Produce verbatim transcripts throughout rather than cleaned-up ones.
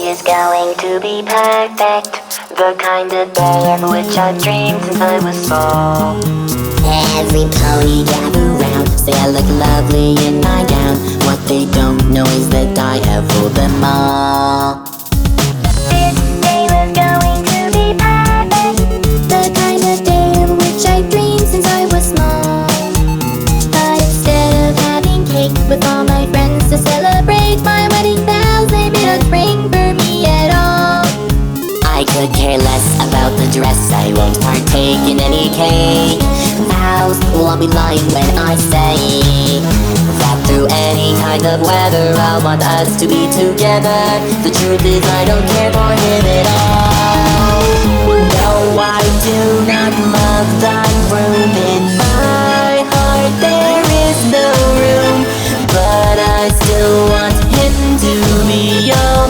is going to be perfect, the kind of day of which I've dreamed since I was small. Every pony gather round, say I look lovely in my gown. What they don't know is that I have ruled them all. This day was going to be perfect, The kind of day of which I dreamed since I was small. But instead of having cake with all my friends to celebrate my wedding vows, they did not bring for me at all. I could care less about the dress, I won't partake in any cake. Vows, well, I'll be lying when I say that through any kind of weather I want us to be together. The truth is I don't care for him at all. No, I do not love that room. In my heart there is no room, but I still want him to be all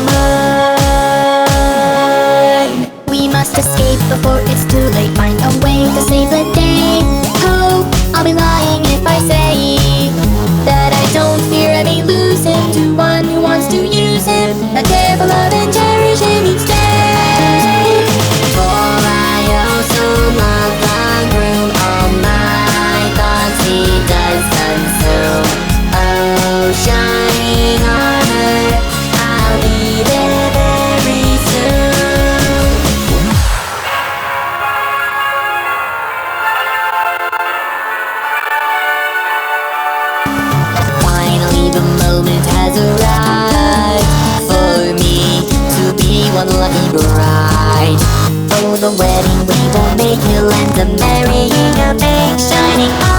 mine. We must escape before it's too late, find a way to save the day. Oh, I'll be lying if I say that I don't fear I may lose him to one who wants to use him, not care for love and cherish him each day. For I also love the groom, all my thoughts he does consume. Oh, shining armor, I'll be there very soon. Finally the moment has arrived for me to be one lucky bride. Oh, the wedding we will make, he'll end up marrying a big shining